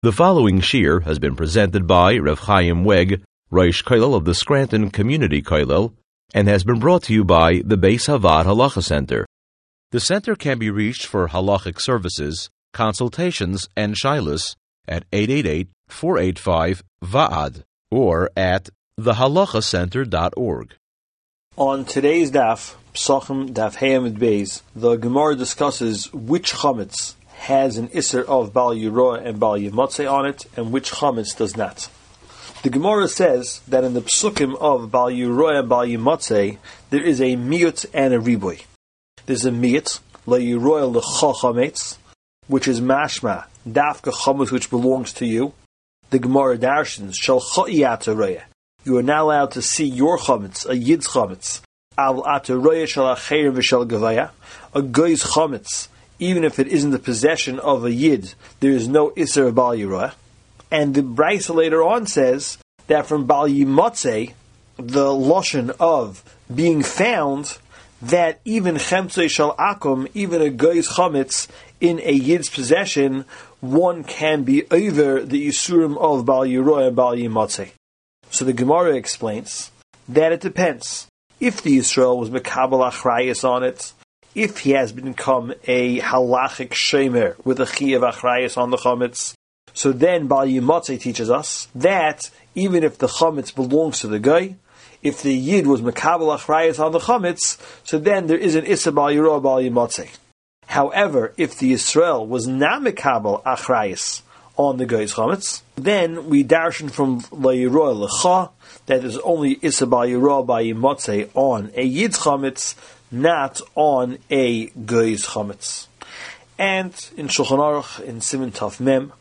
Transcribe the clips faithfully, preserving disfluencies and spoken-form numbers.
The following shiur has been presented by Rav Chaim Weg, Rosh Kollel of the Scranton Community Kollel, and has been brought to you by the Beis Havad Halacha Center. The center can be reached for halachic services, consultations, and shilas at eight eight eight, four eight five, V A A D or at the halacha center dot org. On today's daf, Psachim Daf Hayamid Beis, the Gemara discusses which chametz has an isser of Bal Yeroah and Bal Yemotzei on it, and which chametz does not. The Gemara says that in the psukim of Bal Yeroah and Bal Yemotzei, there is a miyut and a ribui. There's a miyut, La Yeroah L'cha chametz, which is mashma, dafka chametz which belongs to you. The Gemara darshans, Shal cha'iyat aroya. You are not allowed to see your chametz, a yid's chametz, al ataroya shal acheir v'shal gavaya, a guy's chametz. Even if it isn't the possession of a yid, there is no isser of Bal Yeroah. And the Brisa later on says that from Bal Yemotzei, the lashon of being found, that even chemtzei shal akum, even a guy's chametz in a yid's possession, one can be over the isurim of Bal Yeroah and Bal Yemotzei. So the Gemara explains that it depends. If the Yisrael was mekabel achrayis on it, if he has become a halachic shemer with a chi of achrayis on the chametz, so then Bal Yemotzei teaches us that even if the chametz belongs to the guy, if the yid was mekabel achrayis on the chametz, so then there is an issa Bal Yeroah Bal Yemotzei. However, if the Yisrael was not mekabel achrayis on the guy's chametz, then we darshan from La Yeroah L'cha that there's only issa Bal Yeroah Bal Yemotzei on a yid's chametz, not on a guy's chametz. And in Shulchan Aruch, in Siman Taf Mem,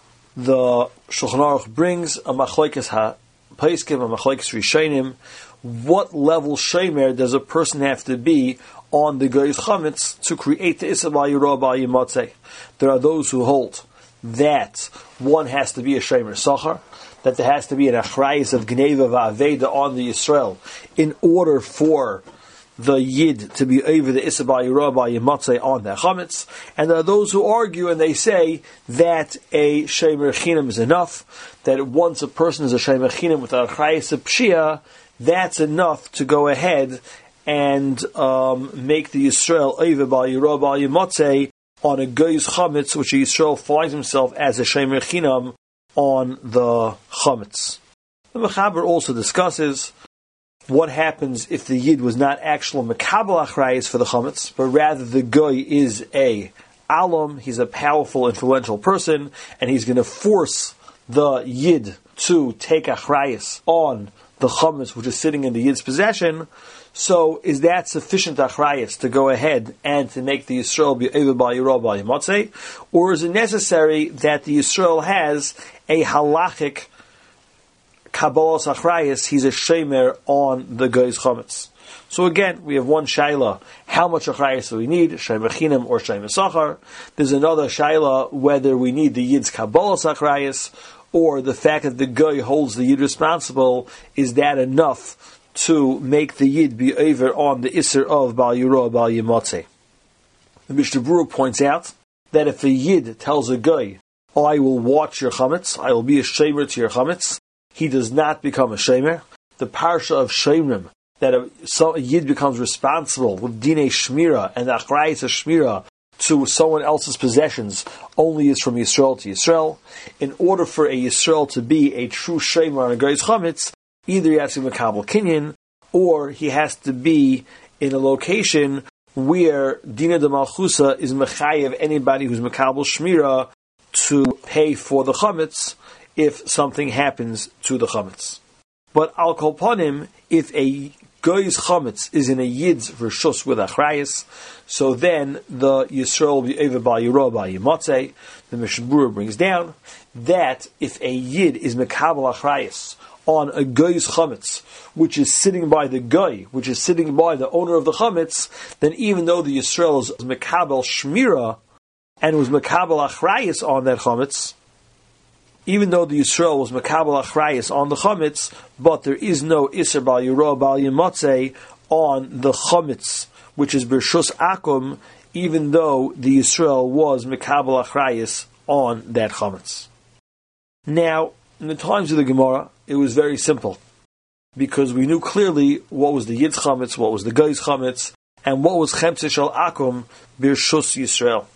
the Shulchan Aruch brings a machlokes ha-paiskim, a machlokes rishonim. What level shemer does a person have to be on the guy's chametz to create the issa Bal Yeroah Bal Yemotzei? There are those who hold that one has to be a shemer sachar, that there has to be an achrayis of gneva va'aveda on the Yisrael in order for the yid to be over the issa Bal Yeroah Bal Yemotzei on their chametz. And there are those who argue and they say that a shemer chinam is enough, that once a person is a shemer chinam with a achrayis of pshia, that's enough to go ahead and um, make the Yisrael over Bal Yeroah Bal Yemotzei on a guy's chametz, which Yisrael finds himself as a shemer chinam on the chametz. The Mechaber also discusses what happens if the yid was not actual mekabel achrayis for the chametz, but rather the guy is a alam, he's a powerful, influential person, and he's going to force the yid to take achrayis on the chametz which is sitting in the yid's possession. So is that sufficient achrayis to go ahead and to make the Yisrael be over Bal Yeroah Bal Yemotzei? Or is it necessary that the Yisrael has a halachic kabbalas achrayis, he's a shemer on the guy's chametz? So again, we have one shaila, how much achrayis do we need, shemer chinam or shemer sachar? There's another shaila, whether we need the yid's kabbalas achrayis, or the fact that the guy holds the yid responsible, is that enough to make the yid be over on the isser of Bal Yeroah Bal Yemotzei? The Mishnah Berurah points out that if a yid tells a guy, oh, I will watch your chametz, I will be a shemer to your chametz, he does not become a shemer. The parsha of shemrim, that a, so a yid becomes responsible with dinei shmira and the achrayis of shmira to someone else's possessions, only is from Yisrael to Yisrael. In order for a Yisrael to be a true shemer on a guy's chametz, either he has to be mekabel kinyan, or he has to be in a location where Dina de Malchusa is mechayev anybody who's mekabel shmira to pay for the chametz if something happens to the chametz. But al kol panim, if a guy's chametz is in a yid's reshus with achrayis, so then the Yisrael will be over Bal Yeroah Bal Yemotzei. The Mishnah Berurah brings down that if a yid is mekabel achrayis on a guy's chametz, which is sitting by the guy, which is sitting by the owner of the chametz, then even though the Yisrael is mekabel shmira and was mekabel achrayis on that chametz, even though the Yisrael was mekabel achrayis on the chametz, but there is no isser Bal Yeroah Bal Yemotzei on the chametz, which is bershus akum, even though the Yisrael was mekabel achrayis on that chametz. Now, in the times of the Gemara, it was very simple, because we knew clearly what was the Yid's Chametz, what was the Guy's Chametz, and what was Chemtzei Shel Akum Birshus Yisrael.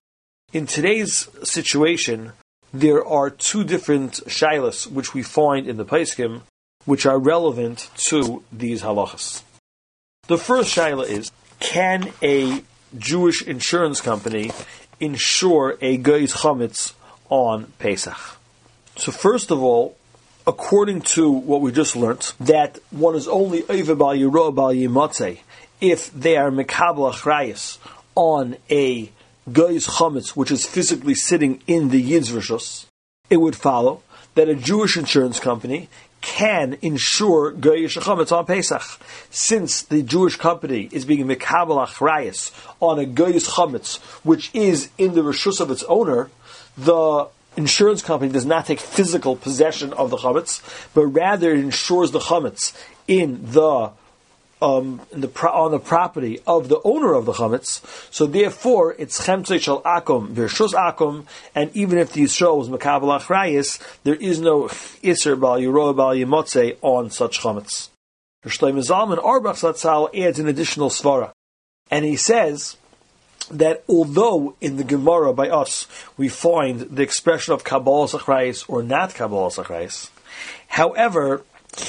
In today's situation, there are two different shaylas which we find in the Paiskim, which are relevant to these halachas. The first shayla is, can a Jewish insurance company insure a Guy's Chametz on Pesach? So first of all, according to what we just learned, that one is only Oiver Bal Yiro Bal Yimatzeh if they are Mekabel Achrayas on a Guy's Chametz, which is physically sitting in the Yid's Rishus, it would follow that a Jewish insurance company can insure Guy's Chametz on Pesach. Since the Jewish company is being Mekabel Achrayas on a Guy's Chametz, which is in the Rishus of its owner, the insurance company does not take physical possession of the chametz, but rather it insures the chametz in the um, in the pro- on the property of the owner of the chametz. So therefore, it's chemtzei shel akum v'rshus akum, and even if the Yisrael was mekabel achrayis, there is no iser bal yiro bal yimotzei on such chametz. Shlomo Zalman Auerbach Zatzal adds an additional svara, and he says that although in the Gemara by us we find the expression of Kabbalah Achrayis or not Kabbalah Achrayis, however,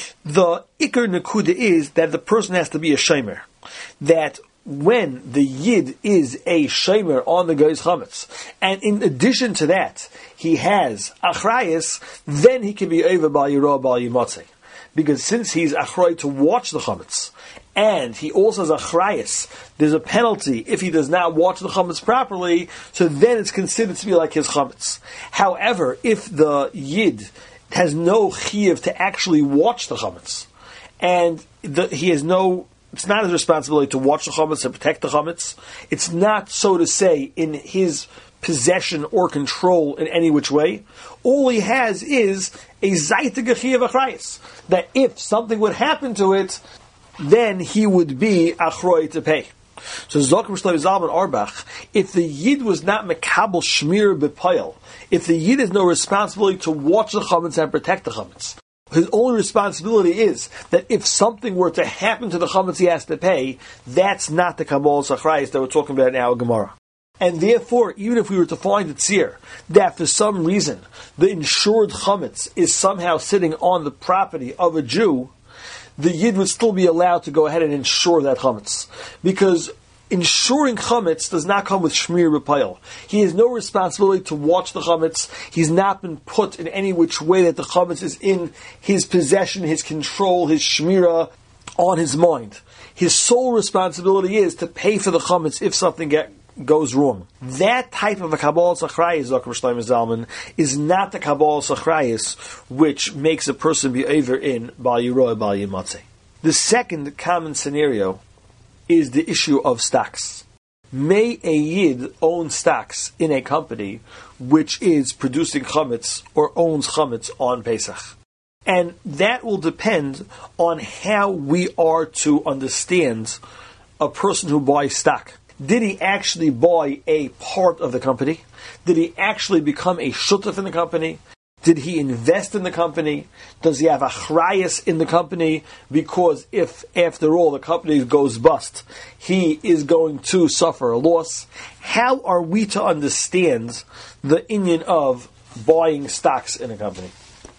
the Iker Nekuda is that the person has to be a Shomer. That when the Yid is a Shomer on the Guy's Chametz, and in addition to that, he has Achrayis, then he can be Eiva Bal Yiro Bal Yimatzeh. Because since he's Achrayis to watch the Chametz, and he also has Achrayis, there's a penalty if he does not watch the chametz properly, so then it's considered to be like his chametz. However, if the Yid has no chiyuv to actually watch the chametz, and the, he has no, it's not his responsibility to watch the chametz and protect the chametz, it's not, so to say, in his possession or control in any which way, all he has is a zaytig chiyuv achrayis, that if something would happen to it, then he would be achroi to pay. So Zokim Shlomo Zalman Auerbach, if the Yid was not mekabel shmir b'payil, if the Yid has no responsibility to watch the chametz and protect the chametz, his only responsibility is that if something were to happen to the chametz he has to pay, that's not the Kabbalah Achrayis that we're talking about in our Gemara. And therefore, even if we were to find it here, that for some reason the insured chametz is somehow sitting on the property of a Jew, the Yid would still be allowed to go ahead and insure that chametz. Because insuring chametz does not come with shmir b'payil. He has no responsibility to watch the chametz. He's not been put in any which way that the chametz is in his possession, his control, his shmira on his mind. His sole responsibility is to pay for the chametz if something get, goes wrong. That type of a Kabbalah Achrayis, Zokim Shlomo Zalman, is not the Kabbalah Achrayis which makes a person be over in Bal Yiro Bal Yimatzeh. The second common scenario is the issue of stocks. May a Yid own stocks in a company which is producing chametz or owns chametz on Pesach? And that will depend on how we are to understand a person who buys stock. Did he actually buy a part of the company? Did he actually become a shutaf in the company? Did he invest in the company? Does he have achrayas in the company? Because if, after all, the company goes bust, he is going to suffer a loss. How are we to understand the inyan of buying stocks in a company?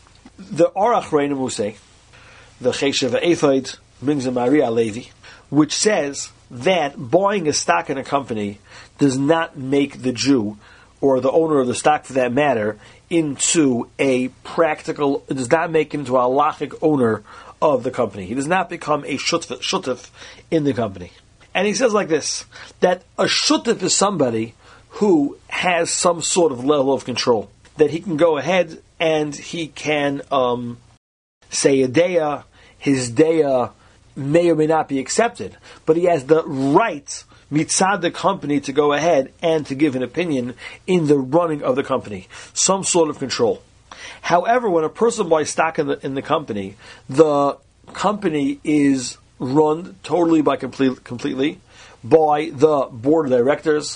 The Arach Reina Musay, the Cheshev Ephod, brings a Maria Levi, which says that buying a stock in a company does not make the Jew, or the owner of the stock for that matter, into a practical, it does not make him into a halachic owner of the company. He does not become a shutaf, shutaf in the company. And he says like this, that a shutaf is somebody who has some sort of level of control, that he can go ahead and he can um, say a deya, his deya may or may not be accepted, but he has the right mitzad the company to go ahead and to give an opinion in the running of the company, some sort of control. However, when a person buys stock in the in the company, the company is run totally by complete, completely by the board of directors,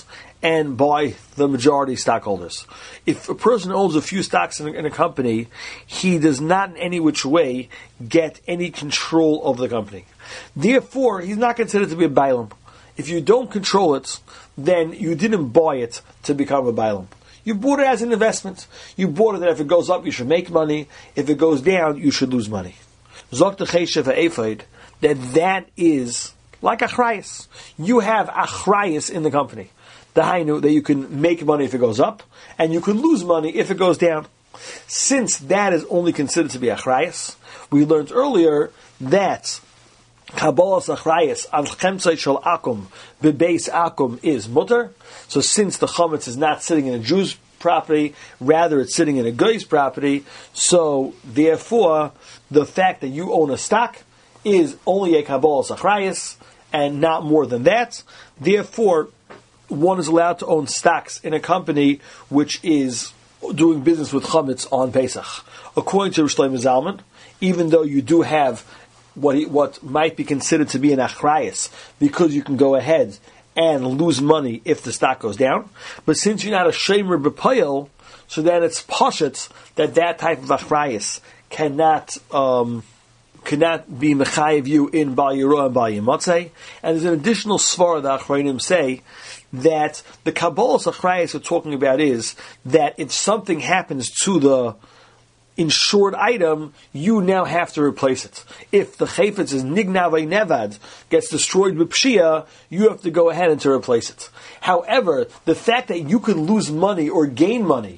and by the majority stockholders. If a person owns a few stocks in a, in a company, he does not in any which way get any control of the company. Therefore, he's not considered to be a bailam. If you don't control it, then you didn't buy it to become a bailam. You bought it as an investment. You bought it that if it goes up, you should make money. If it goes down, you should lose money. Zok the Cheshev HaEphod, that that is like achrayus. You have achrayus in the company. The hainu, that you can make money if it goes up, and you can lose money if it goes down. Since that is only considered to be achrayus, we learned earlier that Kabbalas achrayus al chemtzei shel akum bebeis akum is mutter. So since the chametz is not sitting in a Jew's property, rather it's sitting in a guy's property, so therefore the fact that you own a stock is only a Kabbalas achrayus and not more than that. Therefore, one is allowed to own stocks in a company which is doing business with chametz on Pesach. According to Rosh Shlomo Zalman, even though you do have what he, what might be considered to be an achrayus, because you can go ahead and lose money if the stock goes down, but since you're not a shemer b'payil, so then it's pashut that that type of achrayus cannot um, cannot be mechayev you in Bal Yirah and Bal Yimatzeh. And there's an additional svara that Achronim say that the Kabbalas achrayus we're talking about is that if something happens to the insured item, you now have to replace it. If the chayfetz is nignavay nevad, gets destroyed with pshia, you have to go ahead and to replace it. However, the fact that you can lose money or gain money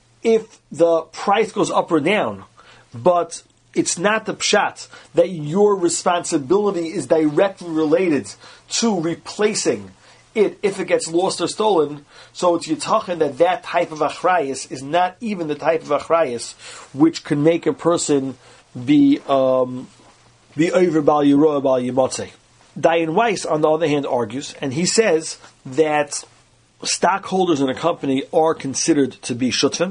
if the price goes up or down, but it's not the pshat that your responsibility is directly related to replacing it if it gets lost or stolen, so it's yitachin that that type of achrayus is not even the type of achrayus which can make a person be um, be over Bal Yirah Bal Yimatzeh. Dayan Weiss, on the other hand, argues, and he says that stockholders in a company are considered to be shutfim,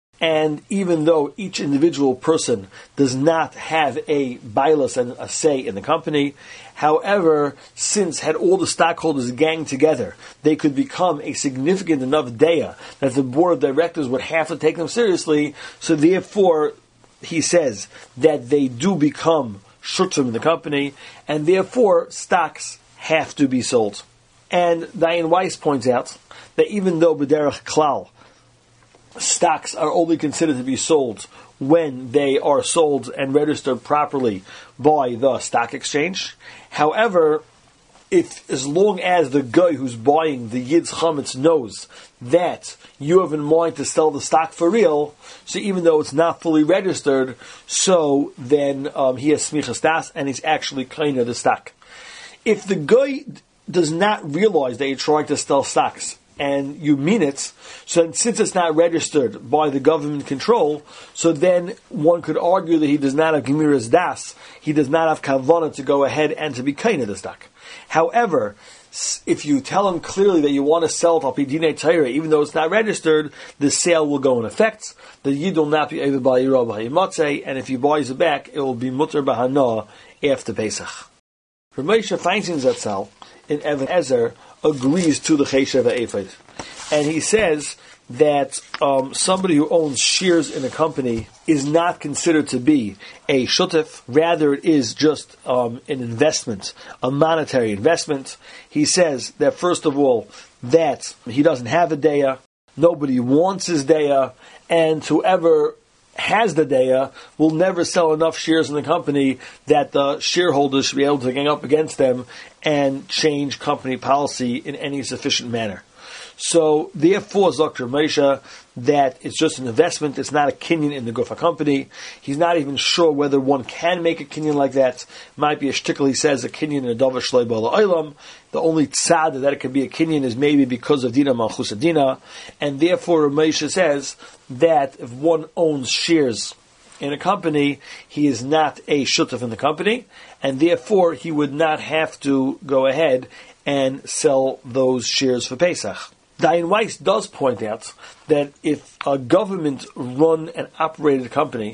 and even though each individual person does not have a bailas and a say in the company, however, since had all the stockholders gang together, they could become a significant enough daya that the board of directors would have to take them seriously. So therefore, he says that they do become shutzim in the company, and therefore stocks have to be sold. And Dayan Weiss points out that even though b'derech klal, stocks are only considered to be sold when they are sold and registered properly by the stock exchange. However, if as long as the guy who's buying the Yid's chametz knows that you have in mind to sell the stock for real, so even though it's not fully registered, so then um, he has smichas das and he's actually kind of the stock. If the guy does not realize that you're trying to sell stocks, and you mean it, so since it's not registered by the government control, so then one could argue that he does not have gemiras das, he does not have kavanah to go ahead and to be kain of the stock. However, if you tell him clearly that you want to sell it al pi dinei Torah, even though it's not registered, the sale will go in effect. The yid will not be able to buy Yirah Bal Yimatzeh, and if he buys it back, it will be mutter b'hana after Pesach. Ramesha Feinstein Zatzal in Even Ezer agrees to the Cheshev HaEphod, and he says that um, somebody who owns shares in a company is not considered to be a shutef, rather it is just um, an investment, a monetary investment. He says that first of all, that he doesn't have a deya, nobody wants his deya, and whoever has the deya will never sell enough shares in the company that the shareholders should be able to gang up against them and change company policy in any sufficient manner. So therefore, Zakir Moshe, that it's just an investment, it's not a kinyan in the Gufa company. He's not even sure whether one can make a kinyan like that. Might be a shtickle, he says, a kinyan in a davar shloi b'ala olam. The only tzad that it could be a kinyan is maybe because of Dina Malchus Dina, and therefore Moshe says that if one owns shares in a company, he is not a shutaf in the company, and therefore he would not have to go ahead and sell those shares for Pesach. Dayan Weiss does point out that if a government-run and operated company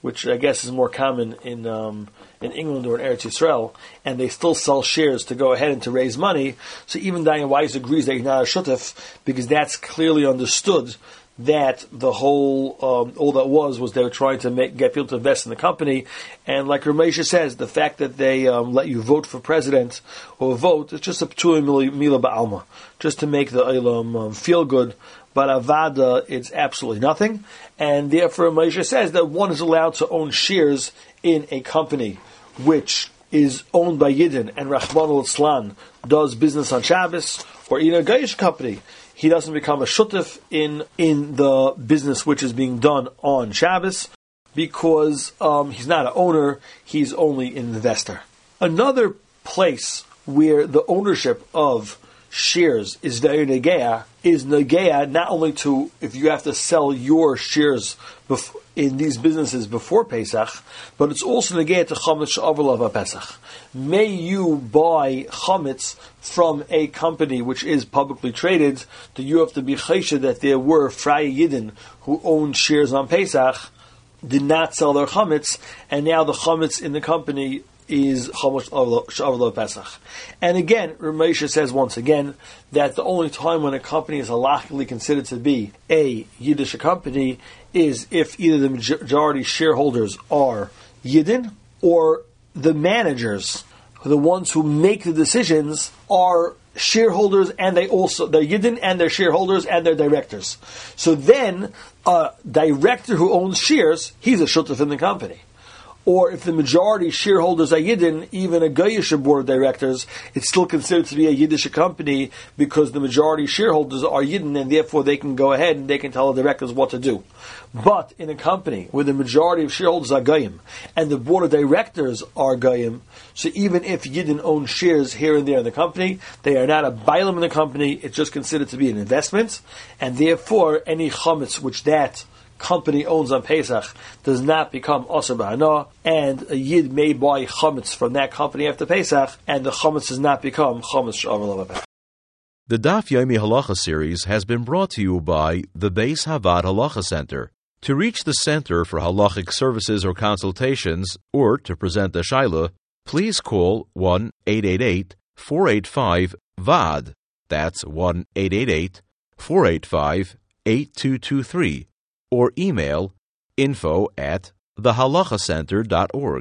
which I guess is more common in um, in England or in Eretz Yisrael, and they still sell shares to go ahead and to raise money. So even Dayan Weiss agrees that he's not a shutef, because that's clearly understood that the whole, um, all that was, was they were trying to make, get people to invest in the company. And like Ramesha says, the fact that they um, let you vote for president or vote, it's just a p'tuah mila ba'alma, just to make the Olam um, feel good. But avada, it's absolutely nothing. And therefore, Ramesha says that one is allowed to own shares in a company which is owned by Yidden, and Rachmana litzlan does business on Shabbos, or in a Gaish company, he doesn't become a shutef in in the business which is being done on Shabbos, because um, he's not an owner, he's only an investor. Another place where the ownership of shares is very negeah is negeah not only to, if you have to sell your shares bef- in these businesses before Pesach, but it's also negeah to chametz she'avar Pesach. May you buy chametz from a company which is publicly traded, that you have to be chesed that there were Freie Yidden who owned shares on Pesach, did not sell their chametz, and now the chametz in the company is chametz she'avar Pesach. And again, Ramesha says once again that the only time when a company is halachically considered to be a Yiddish company is if either the majority shareholders are Yidden or the managers, the ones who make the decisions, are shareholders, and they also, they're Yidden and they're shareholders and they're directors. So then, a director who owns shares, he's a shutef in the company. Or if the majority shareholders are Yidden, even a Goyish board of directors, it's still considered to be a Yiddish company because the majority shareholders are Yidden, and therefore they can go ahead and they can tell the directors what to do. But in a company where the majority of shareholders are Goyim and the board of directors are Goyim, so even if Yidden own shares here and there in the company, they are not a bailam in the company, it's just considered to be an investment, and therefore any chametz which that company owns on Pesach does not become Asr B'Hana, and a Yid may buy chametz from that company after Pesach, and the chametz does not become chametz she'avar Pesach. The Daf Yomi Halacha series has been brought to you by the Beis Havad Halacha Center. To reach the Center for Halachic Services or Consultations, or to present a Shaila, please call one eight eight eight, four eight five, V A D. That's one eight eight eight, four eight five, eight two two three. Or email info at the halacha center dot org.